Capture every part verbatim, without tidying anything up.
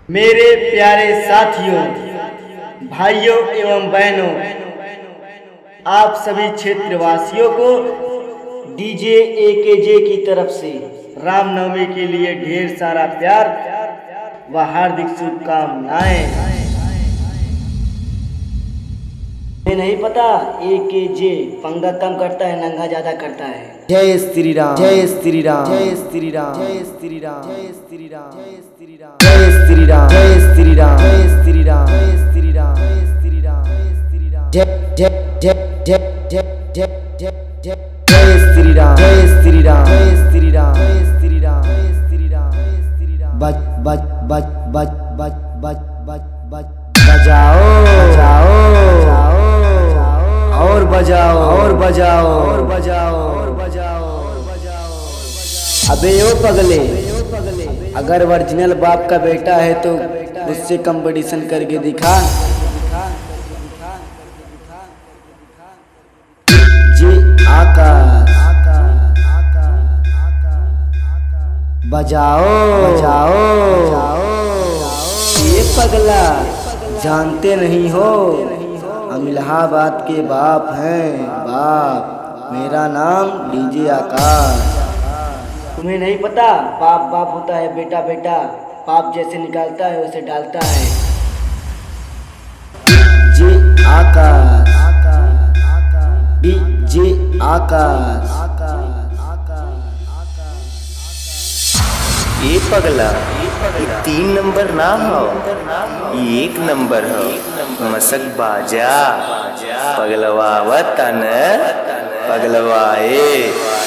मेरे प्यारे साथियों, भाइयों एवं बहनों, आप सभी क्षेत्रवासियों को डीजे ए के जे की तरफ से रामनवमी के लिए ढेर सारा प्यार व हार्दिक शुभकामनाएं। नहीं पता ए के जे पंगा कम करता है, नंगा ज्यादा करता है। जय श्री राम, जय श्री राम, जय श्री राम, जय श्री राम, जय श्री राम, जय श्री राम, जय श्री राम, जय श्री राम, जय श्री राम, जय श्री राम, जय श्री राम, जय श्री राम, जय जय जय जय जय जय जय जय जय श्री राम, जय श्री राम, जय श्री राम, जय श्री राम, जय श्री राम, जय श्री राम। बज बज बज बज बज बज बज बज बजाओ बजाओ और बजाओ और बजाओ और बजाओ और बजाओ और बजाओ। अबे ओ पगले, अगर ओरिजिनल बाप का बेटा है तो उससे कंपटीशन करके दिखा। जी आकाश बजाओ बजाओ। ये पगला जानते नहीं हो, हम इलाहाबाद के बाप हैं बाप। मेरा नाम डीजे आकाश। तुम्हें नहीं पता, बाप बाप होता है, बेटा बेटा। बाप जैसे निकालता है उसे डालता है। DJ Akash, DJ Akash. ये पगला, ये तीन नंबर ना हो, ये एक नंबर हो। मसक बाजा पगलवा तन पगलवाए।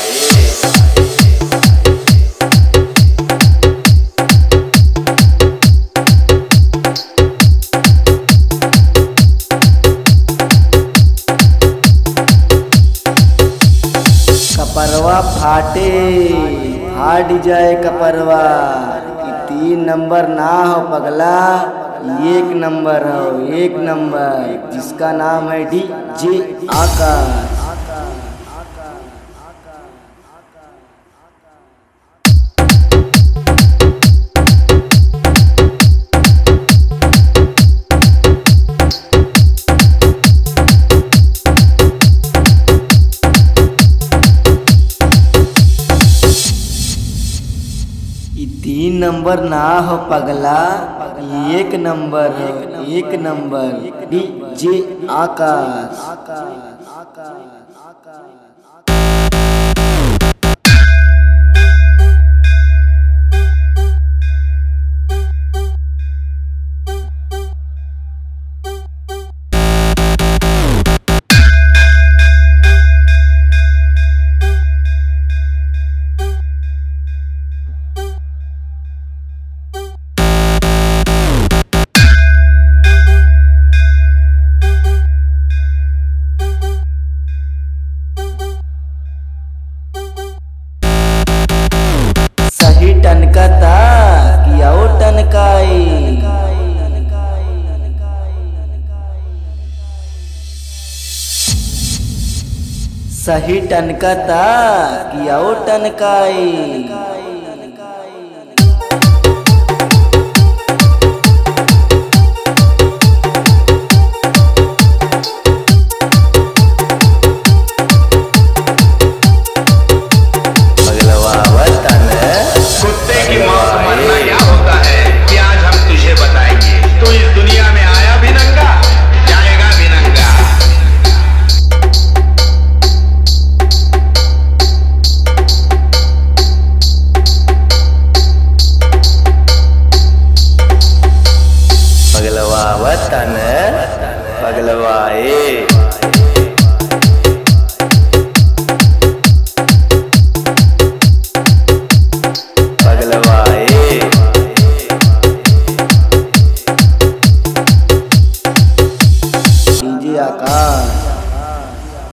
कपरवा फाटे, फाट जाए कपरवा। तीन नंबर ना हो पगला, एक नंबर हो, एक नंबर, जिसका नाम है डीजे आकाश। तीन नंबर ना हो पगला, एक नंबर हो, एक नंबर, डीजे आकाश। सही टनकता किया ओ टनकाई। सही टनकता किया ओ टनकाई।